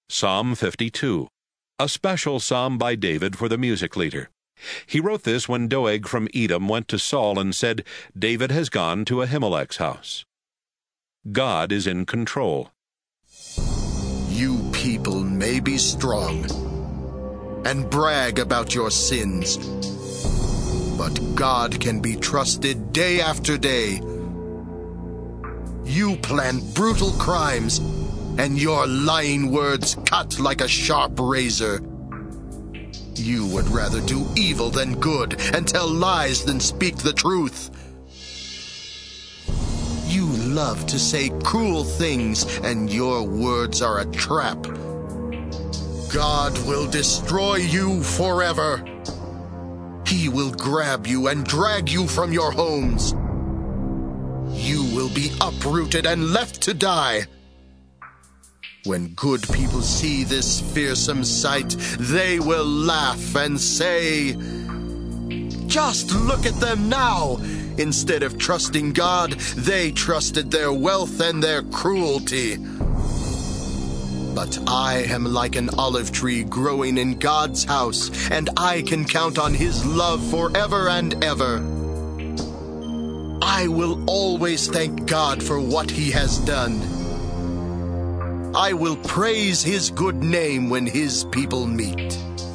Psalm 52, a special psalm by David for the music leader. He wrote this when Doeg from Edom went to Saul and said, "David has gone to Ahimelech's house." God is in control. You people may be strong and brag about your sins, but God can be trusted day after day. You plan brutal crimes, and your lying words cut like a sharp razor. You would rather do evil than good, and tell lies than speak the truth. You love to say cruel things, and your words are a trap. God will destroy you forever. He will grab you and drag you from your homes. You will be uprooted and left to die. When good people see this fearsome sight, they will laugh and say, "Just look at them now! Instead of trusting God, they trusted their wealth and their cruelty." But I am like an olive tree growing in God's house, and I can count on His love forever and ever. I will always thank God for what He has done. I will praise His good name when His people meet.